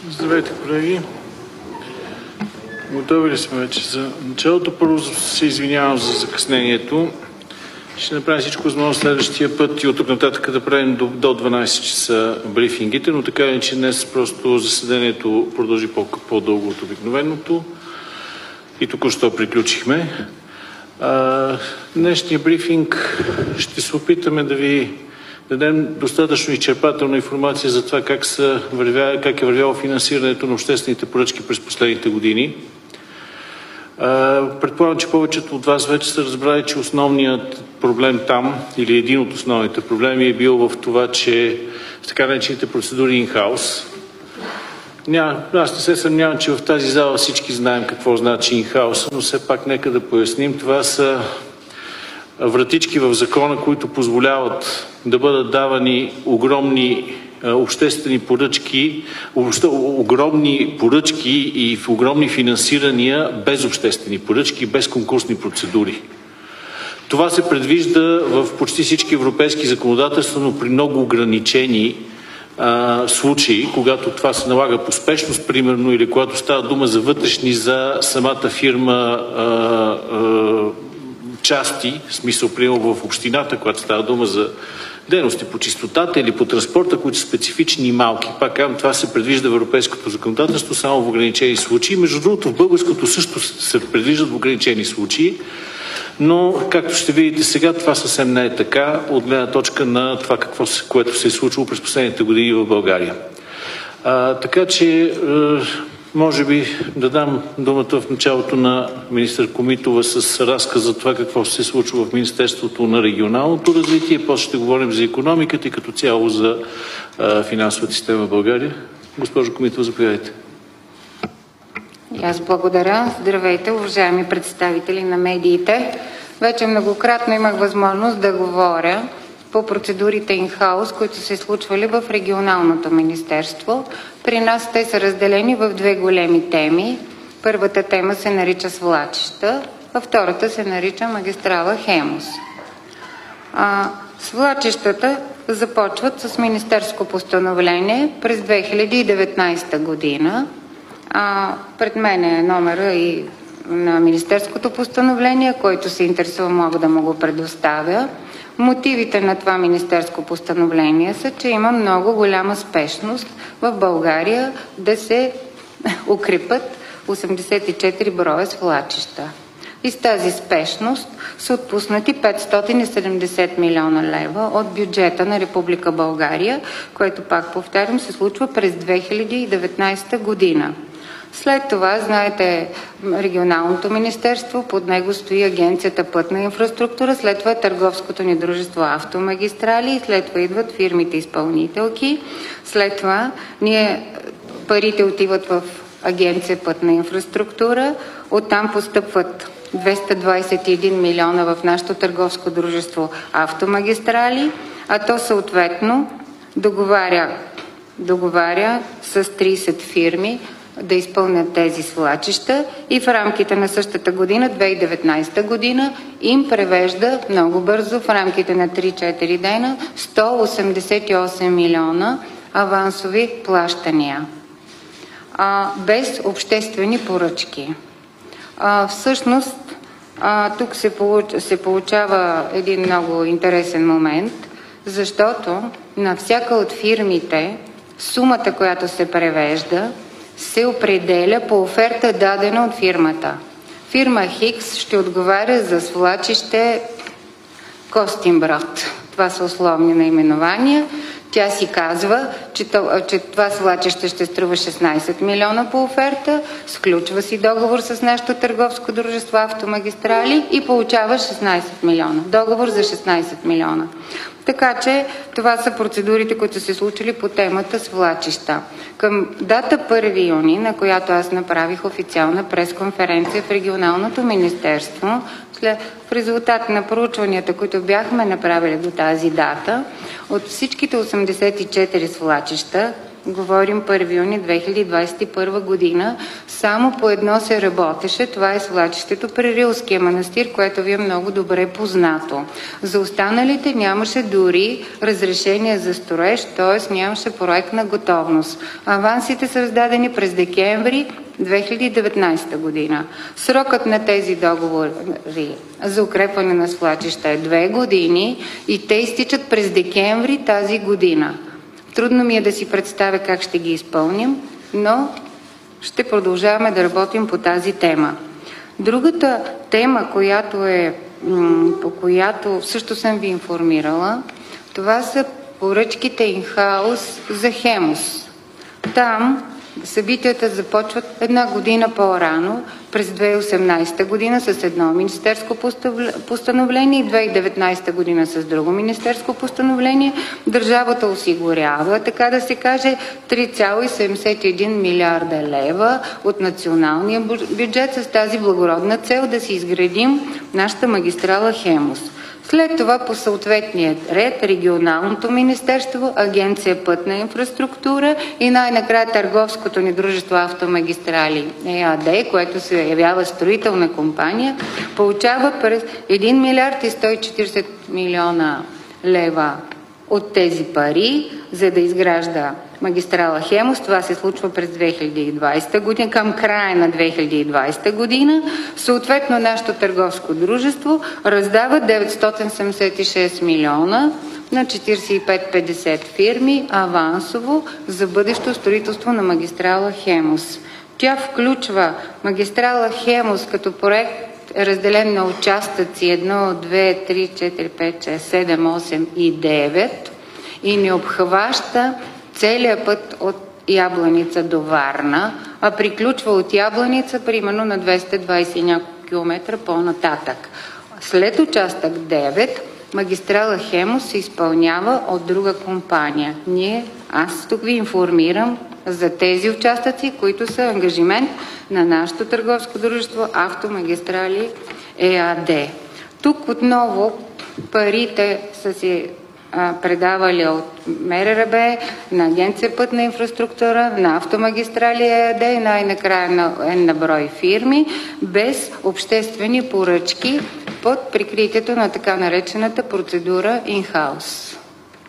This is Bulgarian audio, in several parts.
Здравейте, колеги. Готови ли сме вече за началото? Първо се извинявам за закъснението. Ще направим всичко възможно следващия път и от тук нататък да правим до 12 часа брифингите, но така е, че днес просто заседанието продължи по-дълго от обикновеното и току-що приключихме. Днешния брифинг ще се опитаме да ви дадем достатъчно изчерпателна информация за това как е вървяло финансирането на обществените поръчки през последните години. Предполагам, че повечето от вас вече са разбрали, че основният проблем там, или един от основните проблеми е бил в това, че в така наречените процедури in-house. Аз не се съмнявам, че в тази зала всички знаем какво значи in-house, но все пак нека да поясним. Това са вратички в закона, които позволяват да бъдат давани огромни обществени поръчки, огромни поръчки и огромни финансирания без обществени поръчки, без конкурсни процедури. Това се предвижда в почти всички европейски законодателства, но при много ограничени случаи, когато това се налага по спешност, примерно, или когато става дума за вътрешни за самата фирма части, в смисъл, примерно в общината, когато става дума за дейности по чистотата или по транспорта, които са специфични и малки. Пак казвам, това се предвижда в европейското законодателство само в ограничени случаи. Между другото, в българското също се предвиждат в ограничени случаи, но, както ще видите сега, това съвсем не е така от гледна точка на това, което се е случило през последните години в България. Така че, може би да дам думата в началото на министър Комитова с разказ за това какво се случва в Министерството на регионалното развитие. После ще говорим за икономиката и като цяло за финансовата система в България. Госпожо Комитова, заповядайте. Аз благодаря. Здравейте, уважаеми представители на медиите. Вече многократно имах възможност да говоря по процедурите in-house, които се случвали в регионалното министерство. При нас те са разделени в две големи теми. Първата тема се нарича свлачища, а втората се нарича магистрала Хемус. Свлачищата започват с министерско постановление през 2019 година. Пред мен е номера и на министерското постановление, който се интересува, мога да му го предоставя. Мотивите на това министерско постановление са, че има много голяма спешност в България да се укрепят 84 броя свлачища. И с тази спешност са отпуснати 570 милиона лева от бюджета на Република България, което, пак повтарям, се случва през 2019 година. След това, знаете, регионалното министерство, под него стои агенцията Пътна инфраструктура, след това търговското ни дружество Автомагистрали, след това идват фирмите изпълнителки, след това парите отиват в агенция Пътна инфраструктура, оттам постъпват 221 милиона в нашето търговско дружество Автомагистрали, а то съответно договаря с 30 фирми да изпълнят тези свлачища и в рамките на същата година, 2019 година, им превежда много бързо, в рамките на 3-4 дена, 188 милиона авансови плащания. Без обществени поръчки. Всъщност, тук се получава един много интересен момент, защото на всяка от фирмите сумата, която се превежда, се определя по оферта, дадена от фирмата. Фирма Хикс ще отговаря за свлачище Костинброд. Това са условни наименования. Тя си казва, че това свлачище ще струва 16 милиона по оферта, сключва си договор с нашето търговско дружество Автомагистрали и получава 16 милиона. Договор за 16 милиона. Така че това са процедурите, които се случили по темата свлачища. Към дата 1 юни, на която аз направих официална пресконференция в регионалното министерство, в резултат на проучванията, които бяхме направили до тази дата, от всичките 84 свлачища, говорим 1 юни 2021 година, само по едно се работеше, това е свлачището при Рилския манастир, което ви е много добре познато. За останалите нямаше дори разрешение за строеж, т.е. нямаше проектна готовност. Авансите са раздадени през декември 2019 година. Срокът на тези договори за укрепване на свлачища е 2 години и те изтичат през декември тази година. Трудно ми е да си представя как ще ги изпълним, но ще продължаваме да работим по тази тема. Другата тема, по която също съм ви информирала, това са поръчките in-house за Хемус. Там събитията започват една година по-рано, през 2018 година с едно министерско постановление и 2019 година с друго министерско постановление. Държавата осигурява, така да се каже, 3,71 милиарда лева от националния бюджет с тази благородна цел да си изградим нашата магистрала Хемус. След това по съответния ред регионалното министерство, Агенция Пътна инфраструктура и най-накрая търговското ни дружество Автомагистрали ЕАД, което се явява строителна компания, получава през 1 милиард и 140 милиона лева от тези пари, за да изгражда магистрала Хемус. Това се случва през 2020 година, към края на 2020 година. Съответно, нашето търговско дружество раздава 976 милиона на 45-50 фирми авансово за бъдещо строителство на магистрала Хемус. Тя включва магистрала Хемус като проект, разделен на участъци 1, 2, 3, 4, 5, 6, 7, 8 и 9 и не обхваща целият път от Ябланица до Варна, а приключва от Ябланица примерно на 220 няколко километра по-нататък. След участък 9 магистрала Хемус се изпълнява от друга компания. Аз тук ви информирам за тези участъци, които са ангажимент на нашето търговско дружество Автомагистрали ЕАД. Тук отново парите са си предавали от МРРБ на Агенция Пътна инфраструктура, на Автомагистрали ЕАД и най-накрая на брой фирми, без обществени поръчки под прикритието на така наречената процедура in-house.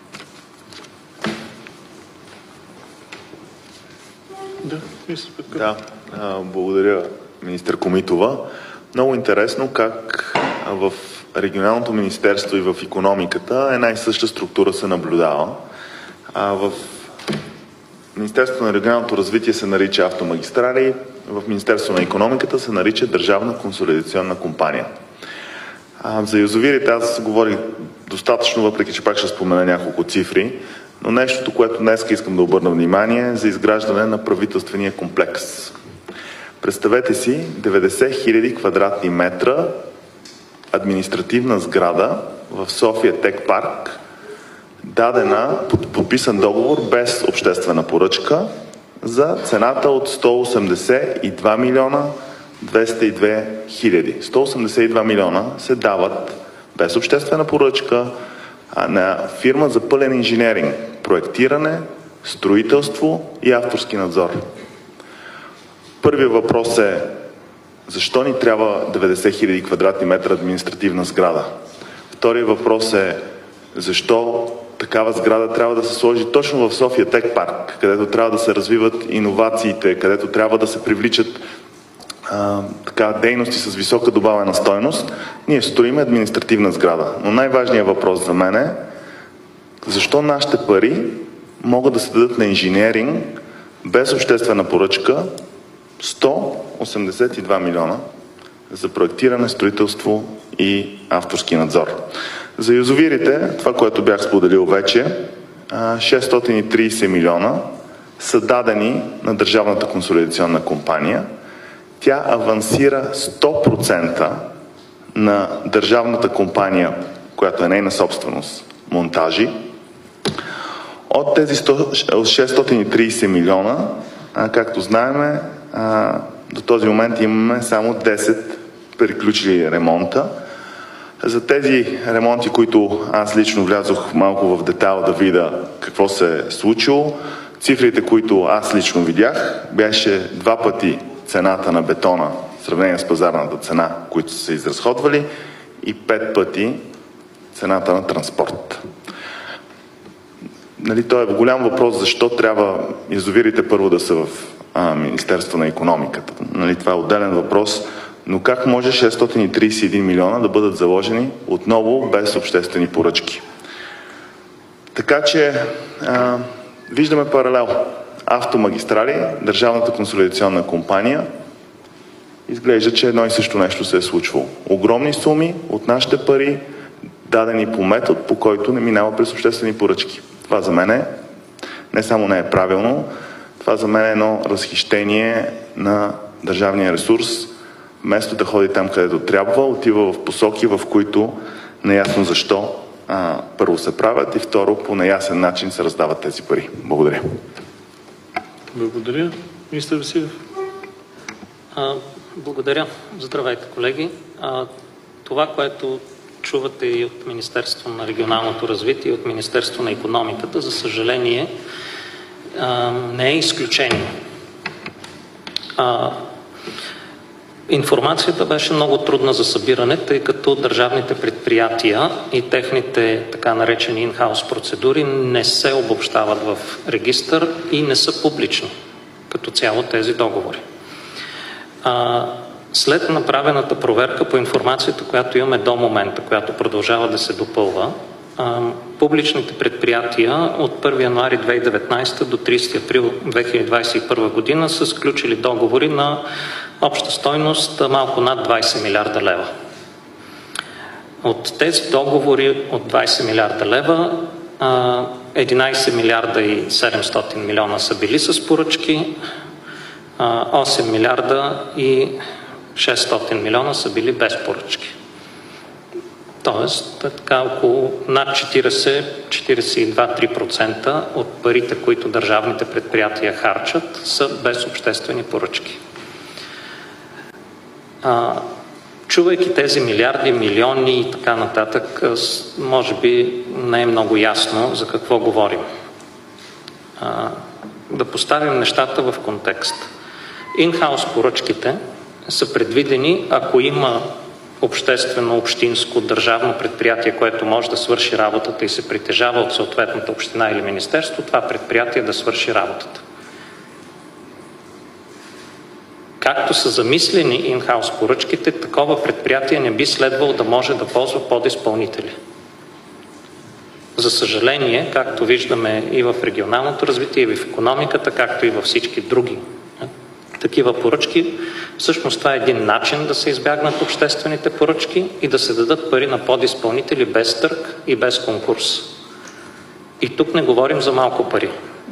Да, благодаря, министър Комитова. Много интересно как в регионалното министерство и в икономиката една и съща структура се наблюдава. В Министерството на регионалното развитие се нарича Автомагистрали, в Министерството на икономиката се нарича Държавна консолидационна компания. За язовирите аз говорих достатъчно, въпреки че пак ще спомена няколко цифри, но нещото, което днес искам да обърна внимание, е за изграждане на правителствения комплекс. Представете си 90 000 квадратни метра административна сграда в София Тек Парк, дадена, подписан договор без обществена поръчка за цената от 182 милиона 202 хиляди. 182 милиона се дават без обществена поръчка на фирма за пълен инженеринг, проектиране, строителство и авторски надзор. Първият въпрос е: защо ни трябва 90 000 квадратни метра административна сграда? Вторият въпрос е: защо такава сграда трябва да се сложи точно в София Тек Парк, където трябва да се развиват иновациите, където трябва да се привличат дейности с висока добавена стойност? Ние строим административна сграда. Но най-важният въпрос за мен е: защо нашите пари могат да се дадат на инженеринг без обществена поръчка 182 милиона за проектиране, строителство и авторски надзор? За язовирите, това, което бях споделил вече, 630 милиона са дадени на Държавната консолидационна компания. Тя авансира 100% на държавната компания, която е нейна собственост, Монтажи. От тези 630 милиона, както знаем, до този момент имаме само 10 приключили ремонта. За тези ремонти, които аз лично влязох малко в детайл да видя какво се е случило, Цифрите, които аз лично видях, беше 2 пъти цената на бетона в сравнение с пазарната цена, които са се изразходвали, и 5 пъти цената на транспорт. То е голям въпрос защо трябва язовирите първо да са в Министерство на икономиката. Това е отделен въпрос, но как може 631 милиона да бъдат заложени отново без обществени поръчки? Така че виждаме паралел. Автомагистрали, Държавната консолидационна компания, изглежда, че едно и също нещо се е случвало. Огромни суми от нашите пари, дадени по метод, по който не минава през обществени поръчки. Това за мен не само не е правилно, това за мен е едно разхищение на държавния ресурс. Вместо да ходи там, където трябва, отива в посоки, в които неясно защо първо се правят и второ по неясен начин се раздават тези пари. Благодаря. Благодаря. Министър Василев. Благодаря. Здравейте, колеги. Това, което чувате и от Министерство на регионалното развитие, и от Министерство на икономиката, за съжаление, не е изключение. Информацията беше много трудна за събиране, тъй като държавните предприятия и техните така наречени ин-хаус процедури не се обобщават в регистър и не са публични като цяло тези договори. След направената проверка по информацията, която имаме до момента, която продължава да се допълва, публичните предприятия от 1 януари 2019 до 30 април 2021 година са сключили договори на обща стойност малко над 20 милиарда лева. От тези договори от 20 милиарда лева 11 милиарда и 700 милиона са били с поръчки, 8 милиарда и 600 милиона са били без поръчки. Тоест, така около над 42-3% от парите, които държавните предприятия харчат, са без обществени поръчки. Чувайки тези милиарди, милиони и така нататък, може би не е много ясно за какво говорим. Да поставим нещата в контекст. Ин-хаус поръчките са предвидени, ако има обществено, общинско, държавно предприятие, което може да свърши работата и се притежава от съответната община или министерство, това предприятие да свърши работата. Както са замислени ин-хаус поръчките, такова предприятие не би следвало да може да ползва подизпълнители. За съжаление, както виждаме и в регионалното развитие, и в икономиката, както и във всички други такива поръчки, всъщност това е един начин да се избягнат обществените поръчки и да се дадат пари на подизпълнители без търг и без конкурс. И тук не говорим за малко пари.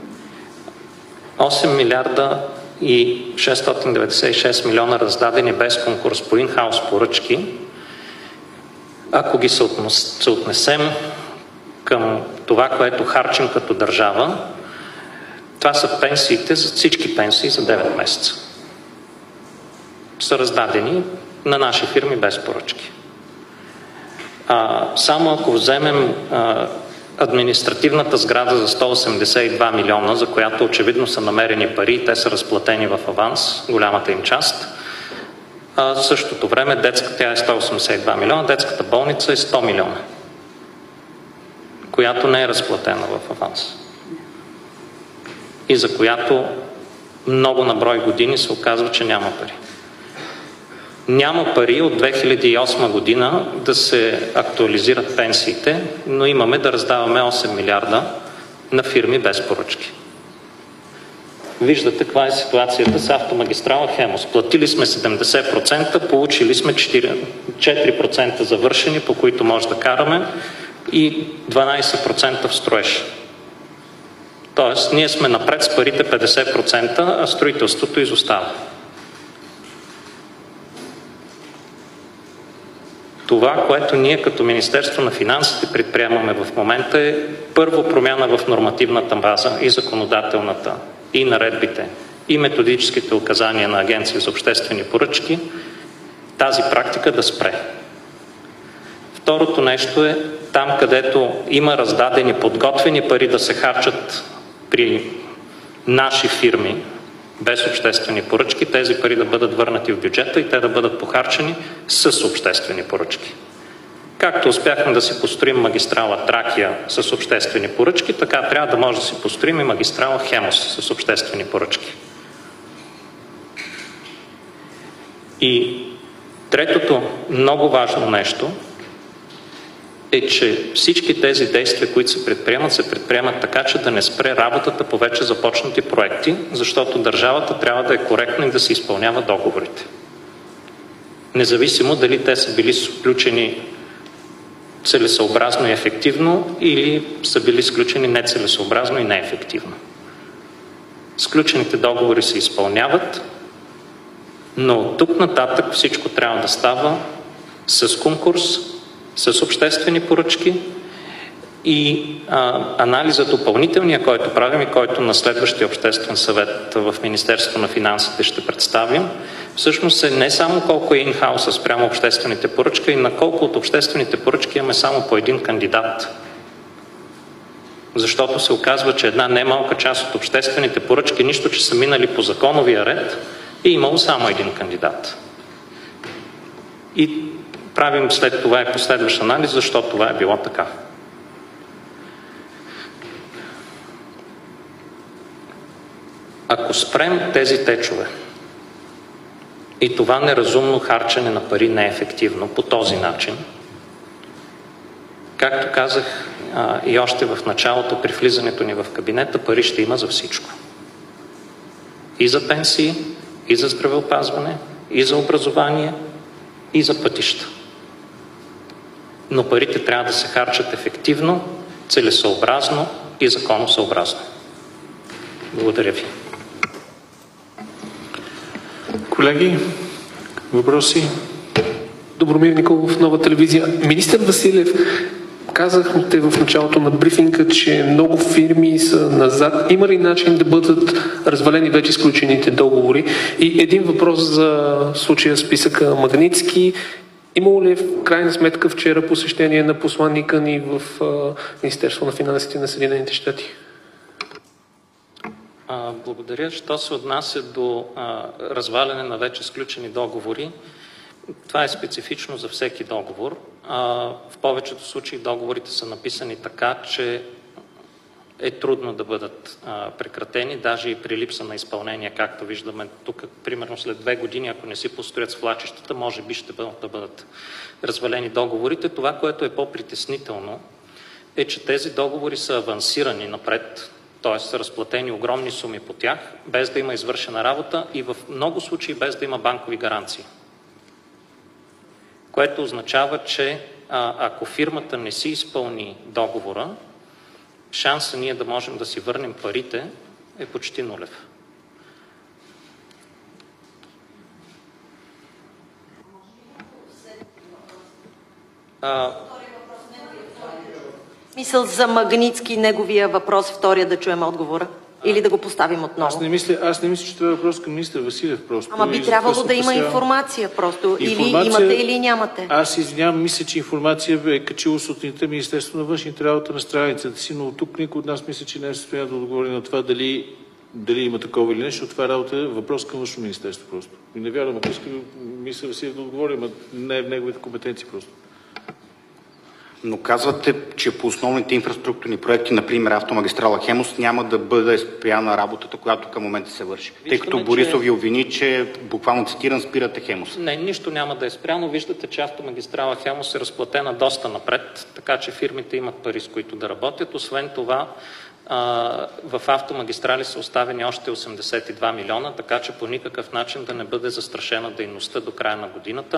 8 милиарда и 696 милиона раздадени без конкурс по ин-хаус поръчки, ако ги съотнесем към това, което харчим като държава, това са пенсиите, за всички пенсии за 9 месеца. Са раздадени на наши фирми без поръчки. Само ако вземем административната сграда за 182 милиона, за която очевидно са намерени пари и те са разплатени в аванс, голямата им част, в същото време тя е 182 милиона, детската болница е 100 милиона, която не е разплатена в аванс. И за която много на брой години се оказва, че няма пари. Няма пари от 2008 година да се актуализират пенсиите, но имаме да раздаваме 8 милиарда на фирми без поръчки. Виждате каква е ситуацията с автомагистрала Хемус. Платили сме 70%, получили сме 4% завършени, по които може да караме, и 12% в строеж. Тоест, ние сме напред с парите 50%, а строителството изостава. Това, което ние като Министерство на финансите предприемаме в момента, е първо промяна в нормативната база и законодателната, и наредбите, и методическите указания на Агенция за обществени поръчки, тази практика да спре. Второто нещо е там, където има раздадени, подготвени пари да се харчат при наши фирми без обществени поръчки, тези пари да бъдат върнати в бюджета и те да бъдат похарчени с обществени поръчки. Както успяхме да си построим магистрала Тракия с обществени поръчки, така трябва да може да си построим и магистрала Хемус с обществени поръчки. И третото много важно нещо е, че всички тези действия, които се предприемат така, че да не спре работата по вече започнати проекти, защото държавата трябва да е коректна и да се изпълнява договорите. Независимо дали те са били сключени целесъобразно и ефективно или са били сключени нецелесъобразно и неефективно. Сключените договори се изпълняват, но от тук нататък всичко трябва да става с конкурс, с обществени поръчки и анализът допълнителния, който правим и който на следващия обществен съвет в Министерството на финансите ще представим, всъщност е не само колко е инхауса спрямо обществените поръчки, и на колко от обществените поръчки имаме само по един кандидат. Защото се оказва, че една немалка част от обществените поръчки, нищо, че са минали по законовия ред, е имало само един кандидат. И правим след това и последващ анализ, защо това е било така. Ако спрем тези течове и това неразумно харчене на пари неефективно по този начин, както казах и още в началото при влизането ни в кабинета, пари ще има за всичко. И за пенсии, и за здравеопазване, и за образование, и за пътища. Но парите трябва да се харчат ефективно, целесъобразно и законосъобразно. Благодаря ви. Колеги, въпроси? Добромир Николов, Нова телевизия. Министър Василев, казахте в началото на брифинга, че много фирми са назад. Има ли начин да бъдат развалени вече сключените договори? И един въпрос за случая списъка Магнитски. Имало ли в крайна сметка вчера посещение на посланника ни в Министерство на финансите на Съединените щати? Благодаря. Що се отнася до разваляне на вече сключени договори, това е специфично за всеки договор. В повечето случаи договорите са написани така, че е трудно да бъдат прекратени, даже и при липса на изпълнение, както виждаме тук, примерно след 2 години, ако не си построят свлачищата, може би ще бъдат развалени договорите. Това, което е по-притеснително, е, че тези договори са авансирани напред, т.е. са разплатени огромни суми по тях, без да има извършена работа и в много случаи без да има банкови гаранции. Което означава, че ако фирмата не си изпълни договора, шанса ние да можем да си върнем парите е почти нулев. Мисъл за Магнитски, неговия въпрос, втория да чуем отговора. Или да го поставим отново? Аз не мисля, че това е въпрос към министър Василев просто. Ама би трябвало да има информация просто. Или имате, или нямате. Аз извинявам, мисля, че информация е качило сутринта Министерство на външните работи на страницата си, но тук никой от нас мисля, че не е в състояние да отговори на това дали има такова или не, защото това работа е въпрос към външно министерство просто. И не вярвам, ако иска министър Василев да отговори, но не е в неговите компетенции просто. Но казвате, че по основните инфраструктурни проекти, например автомагистрала Хемус, няма да бъде спряна работата, която към момента се върши. Тъй като Борисов ви обвини, че буквално цитиран спирате Хемус. Не, нищо няма да е спряно. Виждате, че автомагистрала Хемус е разплатена доста напред, така че фирмите имат пари, с които да работят. Освен това, в автомагистрали са оставени още 82 милиона, така че по никакъв начин да не бъде застрашена дейността до края на годината.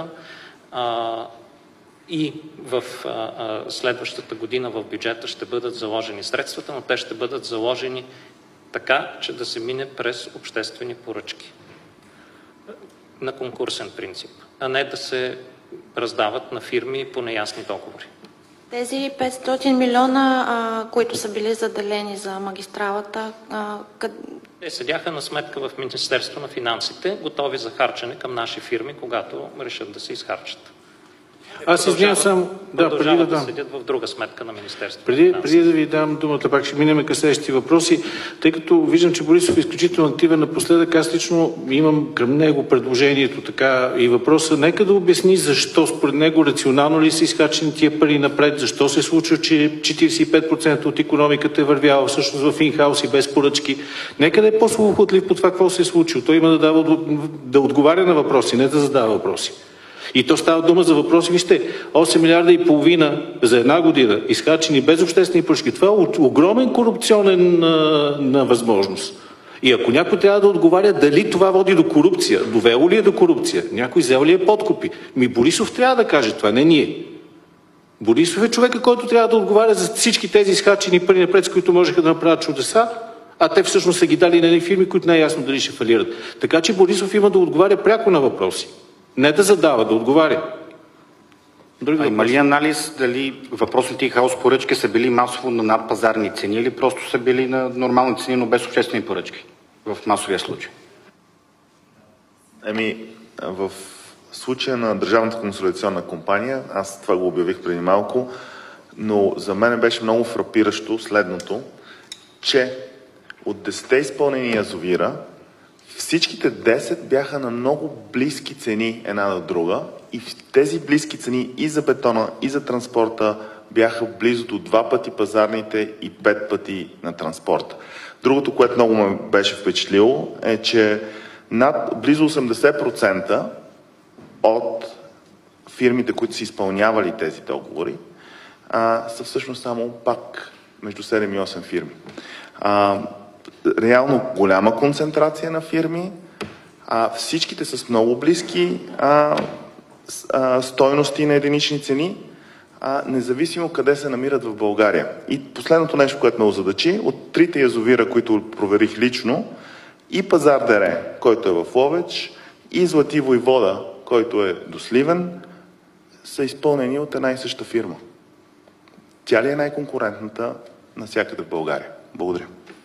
И в следващата година в бюджета ще бъдат заложени средствата, но те ще бъдат заложени така, че да се мине през обществени поръчки на конкурсен принцип, а не да се раздават на фирми по неясни договори. Тези 500 милиона, които са били заделени за магистралата, те седяха на сметка в Министерство на финансите, готови за харчене към наши фирми, когато решат да се изхарчат. Аз извинявам само... Продължава да седят в друга сметка на Министерството. Преди да ви дам думата, пак ще минем към следващите въпроси, тъй като виждам, че Борисов е изключително активен напоследък, аз лично имам към него предложението така и въпроса. Нека да обясни защо според него рационално ли са изхарчени тия пари напред, защо се случва, че 45% от икономиката е вървяла всъщност в инхаус и без поръчки. Нека да е по-свободлив по това, какво се е случило. Той има да отговаря на въпроси, не да задава въпроси. И то става дума за въпроси. Вижте, 8 милиарда и половина за една година, изхарчени без обществени поръчки. Това е огромен корупционен възможност. И ако някой трябва да отговаря дали това води до корупция, довело ли е до корупция, някой взел ли е подкупи, Борисов трябва да каже това, не ние. Борисов е човека, който трябва да отговаря за всички тези изхарчени пари напред, с които можеха да направят чудеса, а те всъщност са ги дали на фирми, които не е ясно дали ще фалират. Така че Борисов има да отговаря пряко на въпроси. Не да задава, да отговаря. Има ли анализ дали въпросните инхаус поръчки са били масово на надпазарни цени или просто са били на нормални цени, но без обществени поръчки в масовия случай? В случая на Държавната консолидационна компания, аз това го обявих преди малко, но за мен беше много фрапиращо следното, че от 10 изпълнени язовира, всичките 10 бяха на много близки цени една на друга и тези близки цени и за бетона, и за транспорта бяха близо до 2 пъти пазарните и 5 пъти на транспорта. Другото, което много ме беше впечатлило, е, че над близо 80% от фирмите, които са изпълнявали тези договори, са всъщност само пак между 7 и 8 фирми. Реално голяма концентрация на фирми, всичките с много близки стойности на единични цени, независимо къде се намират в България. И последното нещо, което ме озадачи, от 3 язовира, които проверих лично, и Пазар Дере, който е в Ловеч, и Злати Войвода, който е до Сливен, са изпълнени от една и съща фирма. Тя ли е най-конкурентната навсякъде в България? Благодаря.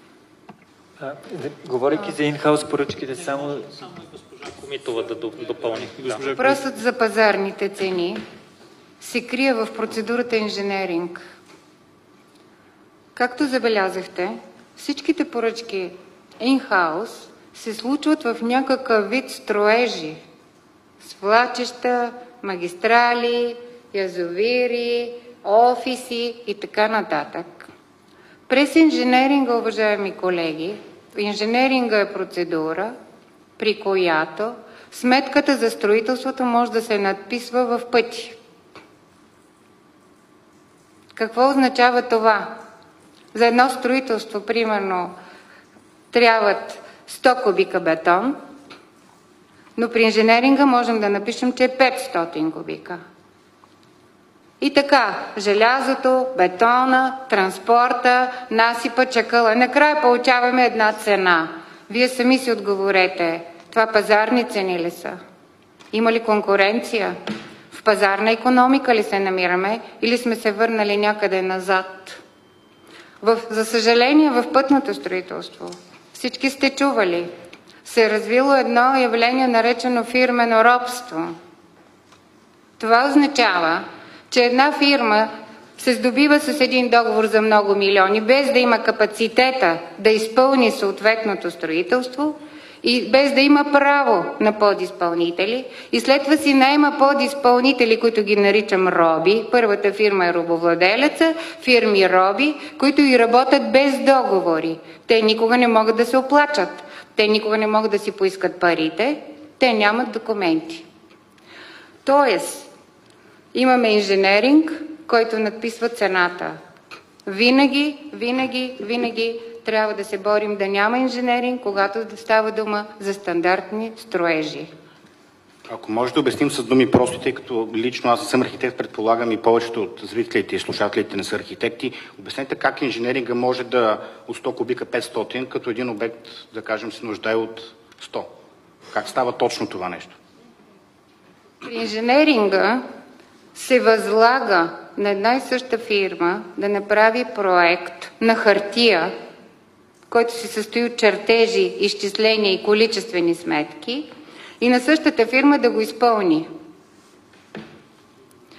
Говорейки за инхаус поръчките, само госпожа Комитова да допълни. Въпросът за пазарните цени се крие в процедурата инженеринг. Както забелязахте, всичките поръчки инхаус се случват в някакъв вид строежи. Свлачища, магистрали, язовири, офиси и така нататък. През инженеринга, уважаеми колеги, инженеринга е процедура, при която сметката за строителството може да се надписва в пъти. Какво означава това? За едно строителство, примерно, трябват 100 кубика бетон, но при инженеринга можем да напишем, че е 500 кубика. И така, желязото, бетона, транспорта, насипа, чакъла. Накрая получаваме една цена. Вие сами си отговорете, това пазарни цени ли са? Има ли конкуренция? В пазарна икономика ли се намираме или сме се върнали някъде назад? За съжаление, в пътното строителство, всички сте чували, се е развило едно явление, наречено фирмено робство. Това означава, че една фирма се здобива с един договор за много милиони, без да има капацитета да изпълни съответното строителство и без да има право на подизпълнители, и след това си наема подизпълнители, които ги наричам роби. Първата фирма е робовладелеца, фирми роби, които и работят без договори. Те никога не могат да се оплачат, те никога не могат да си поискат парите, те нямат документи. Тоест, имаме инженеринг, който надписва цената. Винаги трябва да се борим да няма инженеринг, когато става дума за стандартни строежи. Ако може да обясним с думи прости, тъй като лично аз съм архитект, предполагам и повечето от зрителите и слушателите не са архитекти, обяснете как инженеринга може да от 100 кубика 500, като един обект, да кажем, се нуждае от 100. Как става точно това нещо? При инженеринга се възлага на една и съща фирма да направи проект на хартия, който се състои от чертежи, изчисления и количествени сметки, и на същата фирма да го изпълни.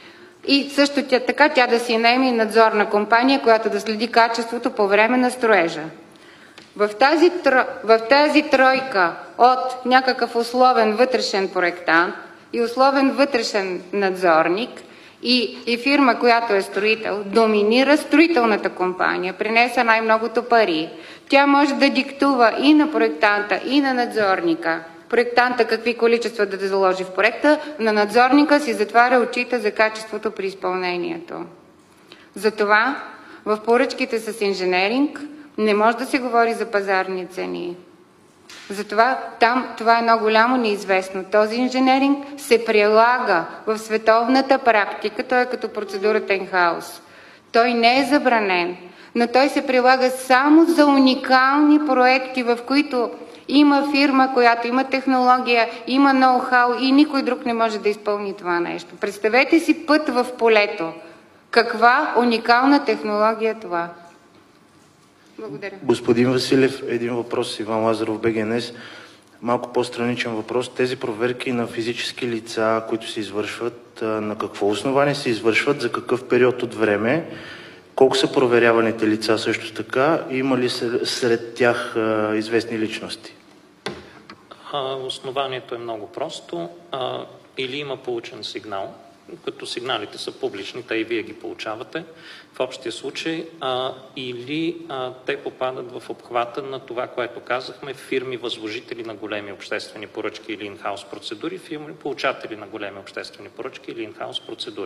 И също така тя да си наеме надзорна компания, която да следи качеството по време на строежа. В тази тройка от някакъв условен вътрешен проектант и условен вътрешен надзорник и фирма, която е строител, доминира строителната компания, принесе най-многото пари. Тя може да диктува и на проектанта, и на надзорника. Проектанта какви количества да заложи в проекта, на надзорника си затваря очите за качеството при изпълнението. Затова в поръчките с инженеринг не може да се говори за пазарни цени. Затова там това е много голямо неизвестно. Този инженеринг се прилага в световната практика, той е като процедурата in-house. Той не е забранен, но той се прилага само за уникални проекти, в които има фирма, която има технология, има ноу-хау и никой друг не може да изпълни това нещо. Представете си път в полето. Каква уникална технология е това? Благодаря. Господин Василев, един въпрос. Иван Лазаров, БГНС. Малко по-страничен въпрос. Тези проверки на физически лица, които се извършват, на какво основание се извършват, за какъв период от време, колко са проверяваните лица също така, има ли сред тях известни личности? Основанието е много просто. Или има получен сигнал, като сигналите са публични, те и вие ги получавате в общия случай, или те попадат в обхвата на това, което казахме, фирми възложители на големи обществени поръчки или in-house процедури, фирми получатели на големи обществени поръчки или in-house процедури.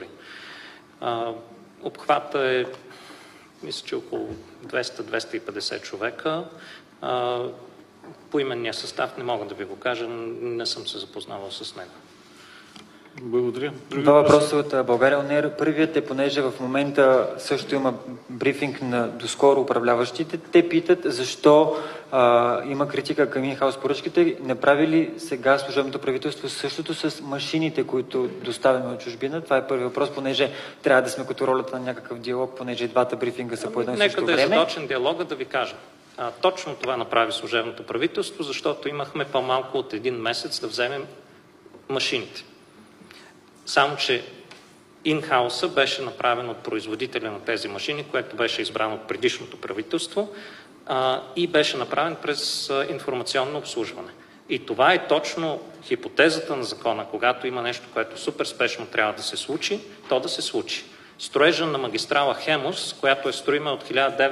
Обхвата е, мисля, че около 200-250 човека. Поименния състав не мога да ви го кажа, не съм се запознавал с него. Благодаря. Два въпроса от България ОНЕР. Първият е, понеже в момента също има брифинг на доскоро управляващите. Те питат защо има критика към in-house поръчките. Не прави ли сега служебното правителство същото с машините, които доставяме от чужбина? Това е първият въпрос, понеже трябва да сме като ролята на някакъв диалог, понеже и двата брифинга са по едно и също време. Нека да е задочен диалога, да ви кажа. Точно това направи служебното правителство, защото имахме по-малко от един месец да вземем машините. Само че in-house беше направен от производителя на тези машини, което беше избрано от предишното правителство и беше направен през информационно обслужване. И това е точно хипотезата на закона. Когато има нещо, което супер спешно трябва да се случи, то да се случи. Строежа на магистрала Хемус, която е строима от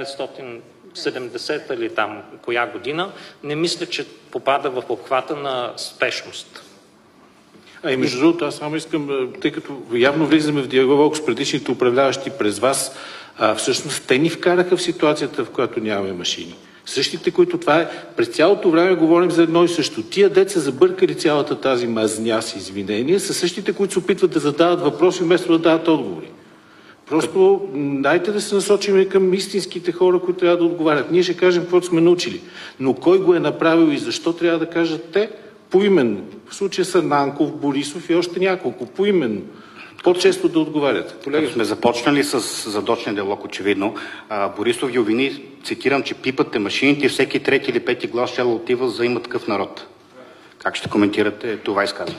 1970 или там коя година, не мисля, че попада в обхвата на спешност. И между другото, аз само искам, тъй като явно влизаме в диалог с предишните управляващи през вас, всъщност те ни вкараха в ситуацията, в която нямаме машини. Същите, които това е, през цялото време говорим за едно и също. Тия деца забъркали цялата тази мазня с извинения, са същите, които се опитват да задават въпроси, вместо да дават отговори. Просто дайте да се насочим към истинските хора, които трябва да отговарят. Ние ще кажем каквото сме научили. Но кой го е направил и защо трябва да кажат те? Поименно. В случая са Нанков, Борисов и още няколко. Поименно. По-често да отговарят. Колеги, сме започнали с задочния диалог, очевидно. Борисов ги обвини, цитирам, че пипате машините и всеки трети или пети глас ще отива за Има такъв народ. Как ще коментирате това изказване?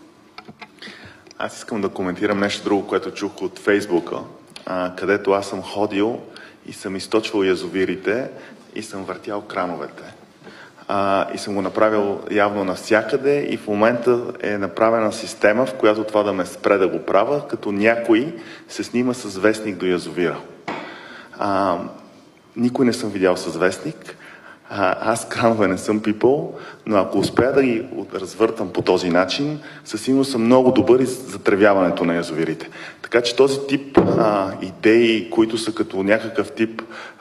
Аз искам да коментирам нещо друго, което чух от Фейсбука, където аз съм ходил и съм източвал язовирите и съм въртял крановете. И съм го направил явно навсякъде и в момента е направена система, в която това да ме спре да го правя, като някой се снима с вестник до язовира. Никой не съм видял с вестник. Аз кранове не съм пипал, но ако успея да ги развъртам по този начин, със сигурност съм много добър и за тревяването на язовирите. Така че този тип идеи, които са като някакъв тип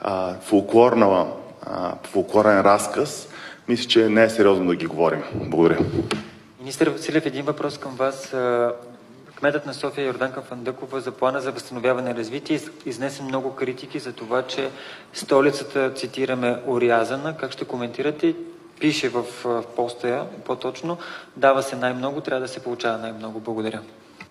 фолклорен разказ, мисля, че не е сериозно да ги говорим. Благодаря. Министър Василев, един въпрос към вас. Кметът на София Йорданка Фандъкова за плана за възстановяване и развитие изнесе много критики за това, че столицата, цитираме, орязана. Как ще коментирате? Пише в поста, по-точно, дава се най-много, трябва да се получава най-много. Благодаря.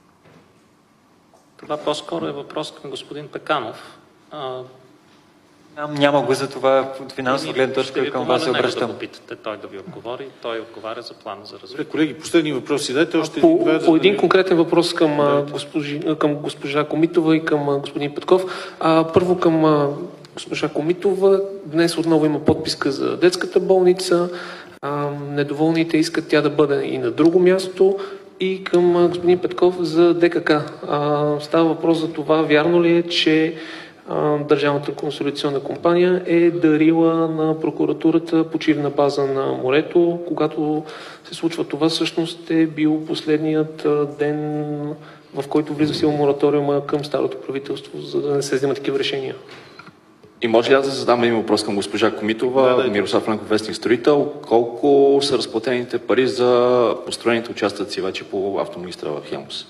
Това по-скоро е въпрос към господин Пеканов. Няма го, за това от финансова гледна точка към вас се обръщам. Да попитате, той да ви отговори, той отговаря за плана за развитие. Колеги, последни въпроси. Дайте още по един конкретен въпрос към госпожа Комитова и към господин Петков. Първо към госпожа Комитова. Днес отново има подписка за детската болница. Недоволните искат тя да бъде и на друго място. И към господин Петков за ДКК. Става въпрос за това, вярно ли е, че Държавната консолидационна компания е дарила на прокуратурата почивна база на морето. Когато се случва това, всъщност е бил последният ден, в който влиза в сила мораториума към старото правителство, за да не се вземат такива решения. И може ли аз да задам един въпрос към госпожа Комитова, Мирослав Франков, вестник строител? Колко са разплатените пари за построените участъци вече по автомагистрала Хемус?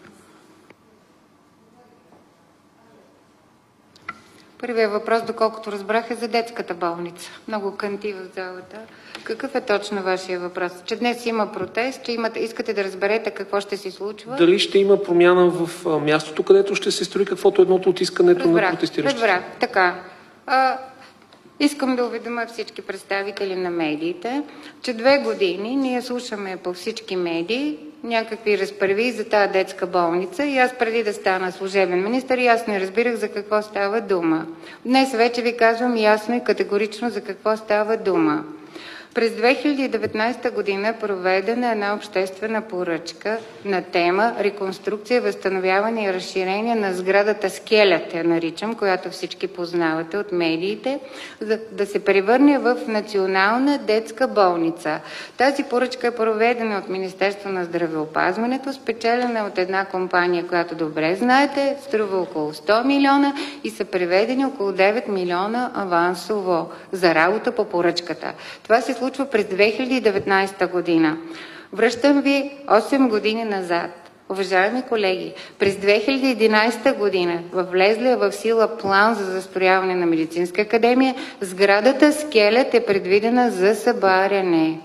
Първият въпрос, доколкото разбрах, е за детската болница. Много кънти в залата. Какъв е точно вашия въпрос? Че днес има протест, че искате да разберете какво ще се случва? Дали ще има промяна в мястото, където ще се строи, каквото едното от искането на протестиращите? Разбрах. Така. Искам да уведомя всички представители на медиите, че 2 години ние слушаме по всички медии някакви разправи за тази детска болница и аз преди да стана служебен министър, аз не разбирах за какво става дума. Днес вече ви казвам ясно и категорично за какво става дума. През 2019 година е проведена една обществена поръчка на тема реконструкция, възстановяване и разширение на сградата Скелет, я наричам, която всички познавате от медиите, за да се превърне в национална детска болница. Тази поръчка е проведена от Министерство на здравеопазването, спечелена от една компания, която добре знаете, струва около 100 милиона и са преведени около 9 милиона авансово за работа по поръчката. Това се случва през 2019 година. Връщам ви 8 години назад. Уважаеми колеги, през 2011 година във влезлия в сила план за застрояване на Медицинска академия, сградата Скелет е предвидена за събаряне.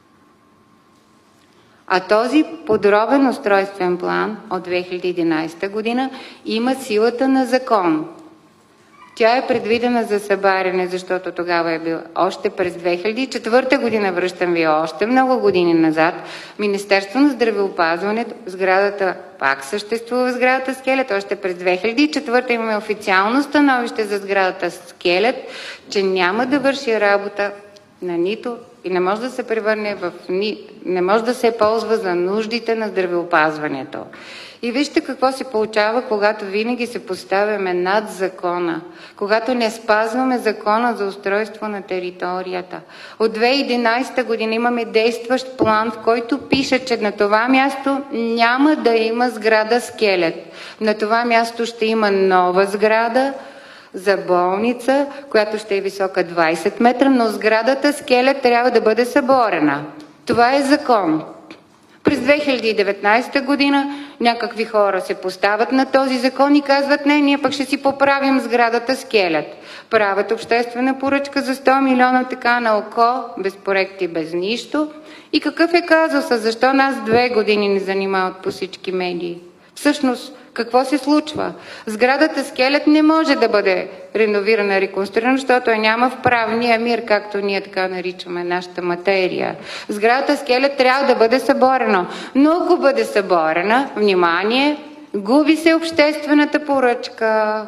А този подробен устройствен план от 2011 година има силата на закон. Тя е предвидена за събаряне, защото тогава е бил още през 2004 година, връщам ви още много години назад, Министерство на здравеопазването, сградата пак съществува, сградата Скелет, още през 2004 имаме официално становище за сградата Скелет, че няма да върши работа на нито и не може да се превърне не може да се ползва за нуждите на здравеопазването. И вижте какво се получава, когато винаги се поставяме над закона, когато не спазваме закона за устройство на територията. От 2011 година имаме действащ план, в който пише, че на това място няма да има сграда Скелет. На това място ще има нова сграда за болница, която ще е висока 20 метра, но сградата Скелет трябва да бъде съборена. Това е закон. През 2019 година някакви хора се поставят на този закон и казват, не, ние пък ще си поправим сградата Скелет. Правят обществена поръчка за 100 милиона така на око, без проекти, без нищо. И какъв е казусът? Защо нас 2 години не занимават по всички медии? Всъщност, какво се случва? Сградата Скелет не може да бъде реновирана, реконструирана, защото я няма в правния мир, както ние така наричаме нашата материя. Сградата Скелет трябва да бъде съборена. Но ако бъде съборена, внимание, губи се обществената поръчка.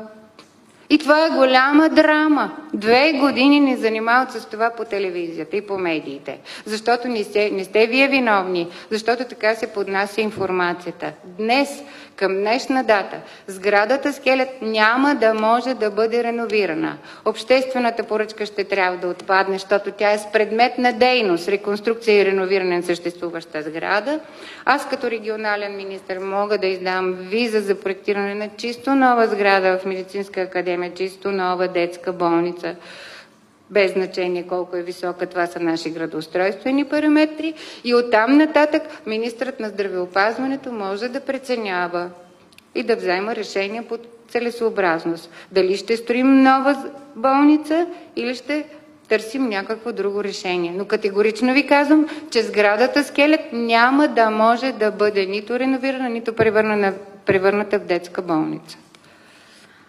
И това е голяма драма. 2 години ни занимават с това по телевизията и по медиите. Защото не сте вие виновни, защото така се поднася информацията. Днес, към днешна дата, сградата Скелет няма да може да бъде реновирана. Обществената поръчка ще трябва да отпадне, защото тя е с предмет на дейност, реконструкция и реновиране на съществуваща сграда. Аз като регионален министър мога да издам виза за проектиране на чисто нова сграда в Медицинска академия, чисто нова детска болница. Без значение колко е висока, това са наши градоустройствени параметри. И оттам нататък министърът на здравеопазването може да преценява и да взема решение по целесообразност. Дали ще строим нова болница или ще търсим някакво друго решение. Но категорично ви казвам, че сградата Скелет няма да може да бъде нито реновирана, нито превърната в детска болница.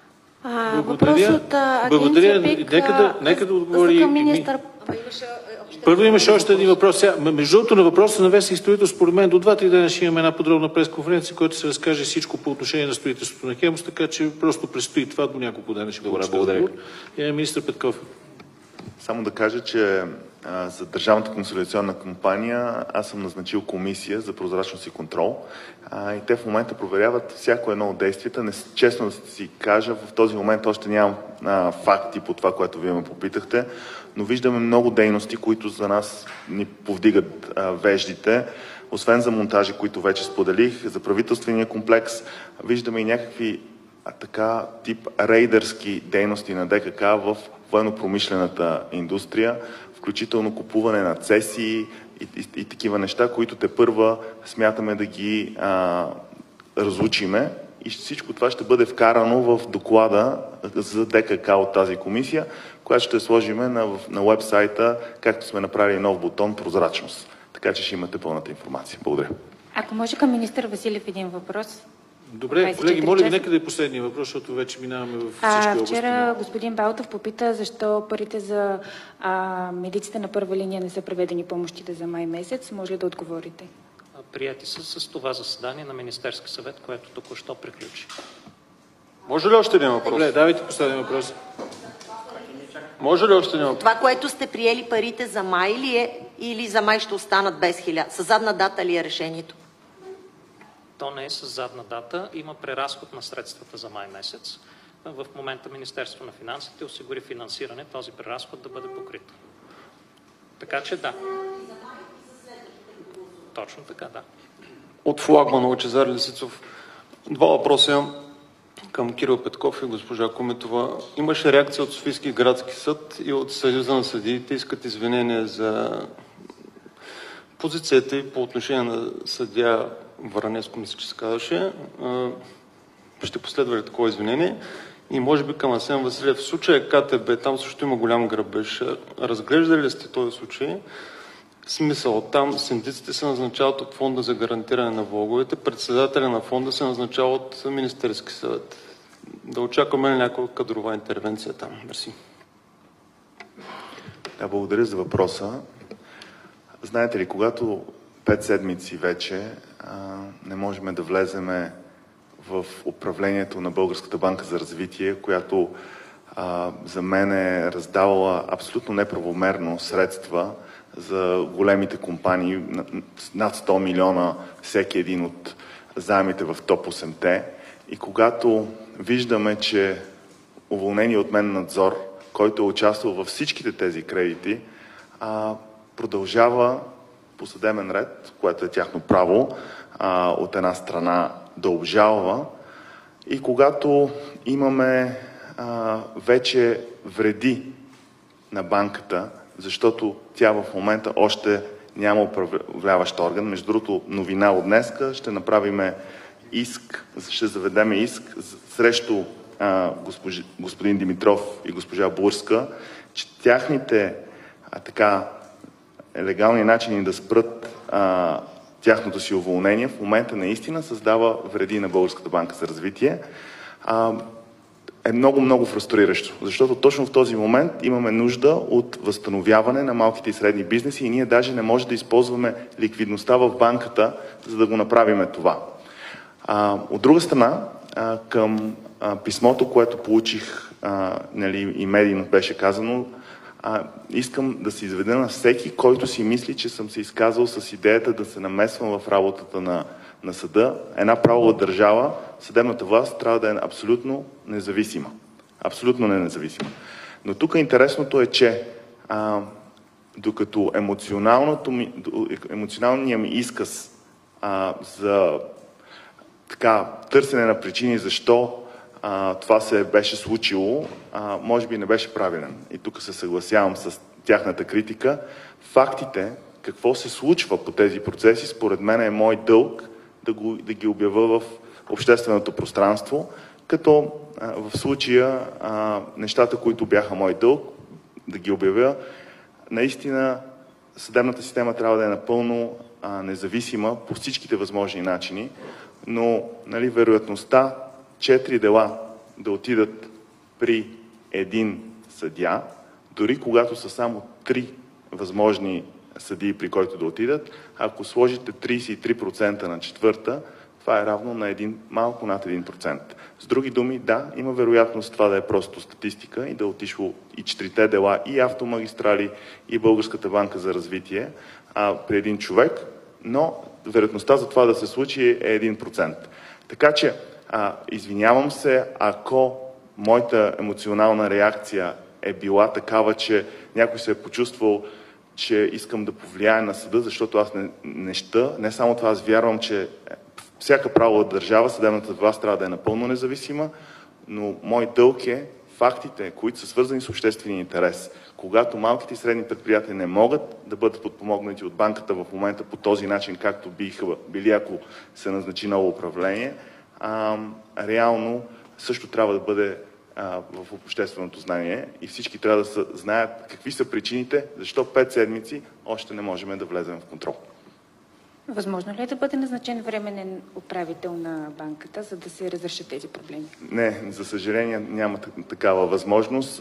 Въпрос от агенция Благодаря. ПИК. Нека да отговори. Към министър. Първо имаше още един въпрос. Между другото, на въпроса на Вестник Строител, според мен до 2-3 дена ще имаме една подробна пресконференция, която се разкаже всичко по отношение на строителството на Хемус, така че просто предстои това до няколко дена. Добре, благодаря. Министър Петков. Само да кажа, че за Държавната консолидационна компания аз съм назначил комисия за прозрачност и контрол и те в момента проверяват всяко едно от действията. Честно да си кажа, в този момент още нямам факти по това, което вие ме попитахте, но виждаме много дейности, които за нас ни повдигат веждите. Освен за монтажи, които вече споделих, за правителствения комплекс, виждаме и някакви така тип рейдърски дейности на ДКК в военно-промишлената индустрия, включително купуване на цесии и такива неща, които тепърва смятаме да ги разучиме. И всичко това ще бъде вкарано в доклада за ДКК от тази комисия, която ще сложиме на уебсайта, както сме направили нов бутон прозрачност. Така че ще имате пълната информация. Благодаря. Ако може към министър Василев един въпрос. Добре, колеги, моля ви, нека да е последния въпрос, защото вече минаваме в всички области. Вчера господин Балтов попита защо парите за медиците на първа линия не са преведени помощите за май месец. Може ли да отговорите? Прияти са с това заседание на Министерски съвет, което току-що приключи. Може ли още един въпрос? Добре, давайте последния въпрос. Може ли още един въпрос? Това, което сте приели парите за май ли е или за май ще останат без 1000? С задна дата ли е решението? То не е с задна дата. Има преразход на средствата за май месец. В момента Министерство на финансите осигури финансиране този преразход да бъде покрит. Така че да. Точно така, да. От флагмана Лъчезар Лисицов. Два въпроса към Кирил Петков и госпожа Комитова. Имаше реакция от Софийски градски съд и от Съюза на съдиите. Искат извинение за позицията и по отношение на съдия Варанеско, мисля, че се казваше. Ще последва ли такова извинение? И може би към Асен Василев. В случая КТБ, там също има голям грабеж. Разглеждали ли сте този случай? Смисъл, там синдиците се назначават от Фонда за гарантиране на влоговете, председателя на фонда се назначава от Министерски съвет. Да очакваме ли някаква кадрова интервенция там? Мерси. Да, благодаря за въпроса. Знаете ли, когато 5 седмици вече не можем да влеземе в управлението на Българската банка за развитие, която за мен е раздавала абсолютно неправомерно средства за големите компании, над 100 милиона всеки един от заемите в топ 8-те. И когато виждаме, че уволнение от мен надзор, който е участвал във всичките тези кредити, продължава по съдебен ред, което е тяхно право, от една страна да обжалва. И когато имаме вече вреди на банката, защото тя в момента още няма управляващ орган. Между другото, новина от днеска, ще направиме иск, ще заведем иск срещу господин Димитров и госпожа Бурска, че тяхните легални начини да спрат тяхното си уволнение в момента наистина създава вреди на Българската банка за развитие. Е много фрустриращо, защото точно в този момент имаме нужда от възстановяване на малките и средни бизнеси и ние даже не можем да използваме ликвидността в банката, за да го направим това. От друга страна, към писмото, което получих, и медийно беше казано, искам да се изведа на всеки, който си мисли, че съм се изказал с идеята да се намесвам в работата на съда. Една правова държава, съдебната власт трябва да е абсолютно независима. Абсолютно независима. Но тук интересното е, че докато емоционалният ми изказ за търсене на причини защо това се беше случило, може би не беше правилен. И тук се съгласявам с тяхната критика. Фактите, какво се случва по тези процеси, според мен е мой дълг да ги обявя в общественото пространство, като в случая нещата, които бяха мой дълг, да ги обявя, наистина съдебната система трябва да е напълно независима по всичките възможни начини, но вероятността 4 дела да отидат при един съдия, дори когато са само 3 възможни съдии, при който да отидат, ако сложите 33% на четвърта, това е равно на малко над 1%. С други думи, да, има вероятност това да е просто статистика и да отишло и 4 дела, и Автомагистрали, и Българската банка за развитие при един човек, но вероятността за това да се случи е 1%. Така че, извинявам се, ако моята емоционална реакция е била такава, че някой се е почувствал, че искам да повлияе на съда, защото аз не ща. Не само това, аз вярвам, че всяка правова държава, съдебната власт трябва да е напълно независима, но мой дълг е фактите, които са свързани с обществения интерес. Когато малките и средни предприятия не могат да бъдат подпомогнати от банката в момента по този начин, както биха били, ако се назначи ново управление, реално също трябва да бъде в общественото знание и всички трябва да знаят какви са причините, защо 5 седмици още не можем да влезем в контрол. Възможно ли е да бъде назначен временен управител на банката, за да се разрешат тези проблеми? Не, за съжаление няма такава възможност.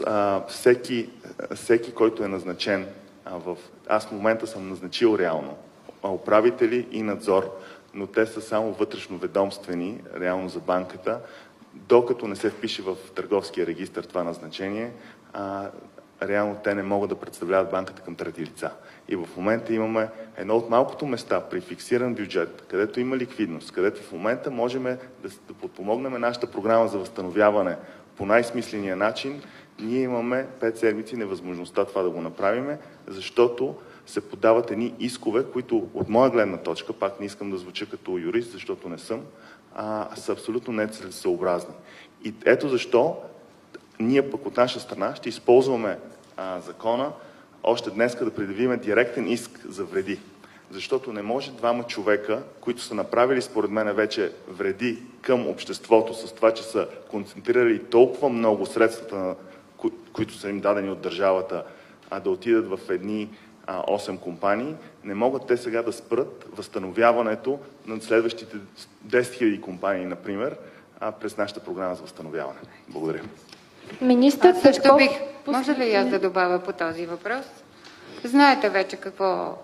Всеки, който е назначен, аз в момента съм назначил реално управители и надзор, но те са само вътрешноведомствени, реално за банката, докато не се впише в търговския регистър това назначение, реално те не могат да представляват банката към трети лица. И в момента имаме едно от малкото места при фиксиран бюджет, където има ликвидност, където в момента можем да подпомогнем нашата програма за възстановяване по най-смисления начин. Ние имаме 5 седмици невъзможността това да го направим, защото се подават едни искове, които от моя гледна точка, пак не искам да звуча като юрист, защото не съм, са абсолютно нецелесъобразни. И ето защо ние пък от наша страна ще използваме закона още днес да предявим директен иск за вреди. Защото не може 2 човека, които са направили според мен вече вреди към обществото с това, че са концентрирали толкова много средствата, които са им дадени от държавата, да отидат в едни 8 компании, не могат те сега да спрат възстановяването на следващите 10 000 компании, например, през нашата програма за възстановяване. Благодаря. Министър също бих... Може ли аз да добавя по този въпрос? Знаете вече какво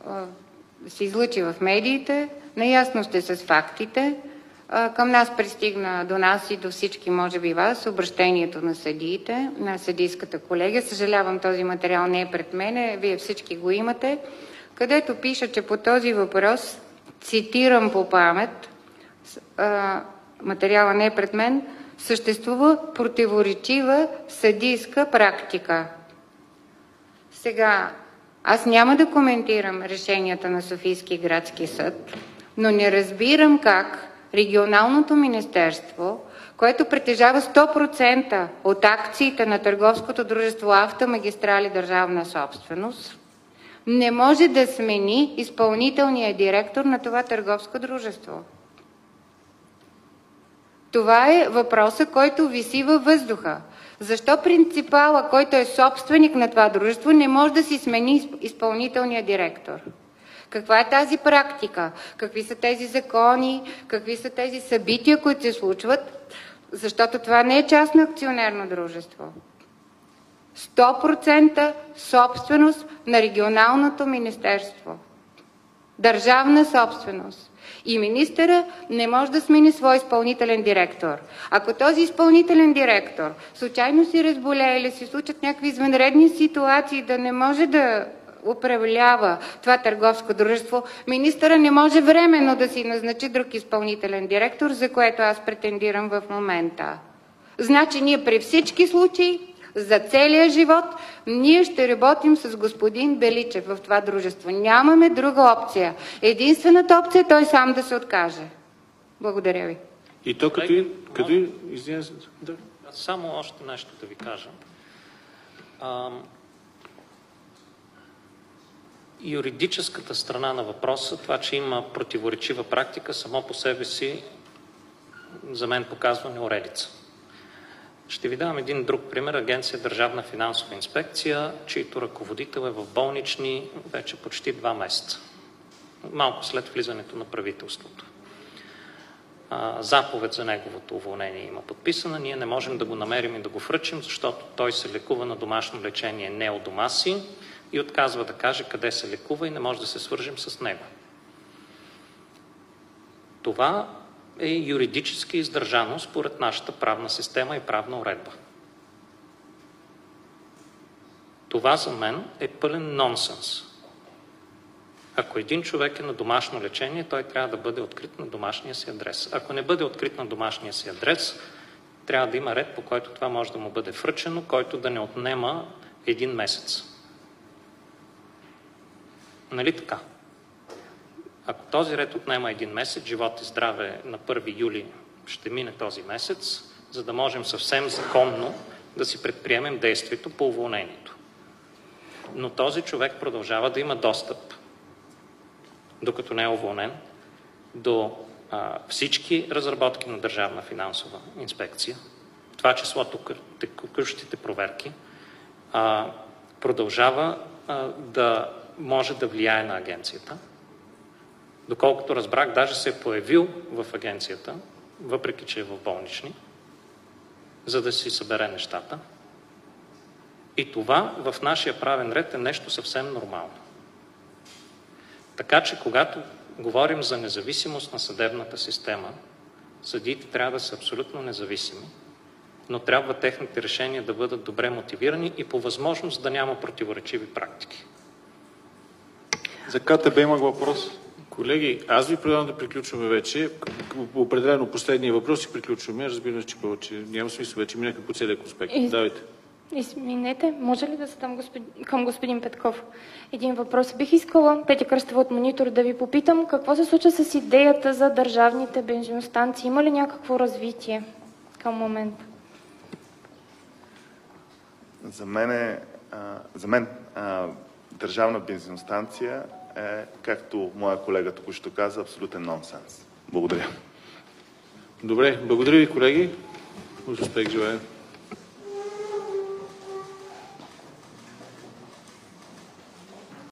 се излъчи в медиите, наясно сте с фактите. Към нас пристигна, до нас и до всички, може би вас, обращението на съдиите, на съдийската колегия. Съжалявам, този материал не е пред мене, вие всички го имате, където пише, че по този въпрос, цитирам по памет, материала не е пред мен, съществува противоречива съдийска практика. Сега, аз няма да коментирам решенията на Софийски градски съд, но не разбирам как Регионалното министерство, което притежава 100% от акциите на търговското дружество Автомагистрали държавна собственост, не може да смени изпълнителния директор на това търговско дружество. Това е въпросът, който виси във въздуха. Защо принципала, който е собственик на това дружество, не може да си смени изпълнителния директор? Каква е тази практика? Какви са тези закони? Какви са тези събития, които се случват? Защото това не е частно акционерно дружество. 100% собственост на регионалното министерство. Държавна собственост. И министъра не може да смени свой изпълнителен директор. Ако този изпълнителен директор случайно си разболее или се случат някакви извънредни ситуации да не може да управлява това търговско дружество, министъра не може временно да си назначи друг изпълнителен директор, за което аз претендирам в момента. Значи ние при всички случаи, за целия живот, ние ще работим с господин Беличев в това дружество. Нямаме друга опция. Единствената опция е той сам да се откаже. Благодаря ви. И то като извиня се. Да. Само още нещо да ви кажа. Юридическата страна на въпроса, това, че има противоречива практика, само по себе си за мен показва неуредица. Ще ви дам един друг пример. Агенция Държавна финансова инспекция, чийто ръководител е в болнични вече почти 2 месеца. Малко след влизането на правителството. заповед за неговото уволнение има подписана, ние не можем да го намерим и да го връчим, защото той се лекува на домашно лечение не у дома си и отказва да каже къде се лекува и не може да се свържем с него. Това е юридически издържано според нашата правна система и правна уредба. Това за мен е пълен нонсенс. Ако един човек е на домашно лечение, той трябва да бъде открит на домашния си адрес. Ако не бъде открит на домашния си адрес, трябва да има ред, по който това може да му бъде връчено, който да не отнема 1 месец. Нали така? Ако този ред отнема 1 месец, живот и здраве, на 1 юли ще мине този месец, за да можем съвсем законно да си предприемем действието по уволнението. Но този човек продължава да има достъп, докато не е уволнен, до всички разработки на Държавна финансова инспекция, в това число текущите проверки, продължава да може да влияе на агенцията. Доколкото разбрах, даже се е появил в агенцията, въпреки че е в болнични, за да си събере нещата. И това в нашия правен ред е нещо съвсем нормално. Така че, когато говорим за независимост на съдебната система, съдиите трябва да са абсолютно независими, но трябва техните решения да бъдат добре мотивирани и по възможност да няма противоречиви практики. За КТБ имах въпрос. Колеги, аз ви предлагам да приключваме вече. Определено последния въпрос и приключваме. Разбира се, че повече няма смисъл вече. Минахме по целия конспект. Давайте. Извинете, може ли да задам към господин Петков един въпрос? Бих искала, Петя Кръстева от Монитор, да ви попитам какво се случва с идеята за държавните бензиностанции. Има ли някакво развитие към момента? За мен държавна бензиностанция е, както моя колега току-що каза, абсолютен нонсенс. Благодаря. Добре, благодаря ви, колеги. Успех желая.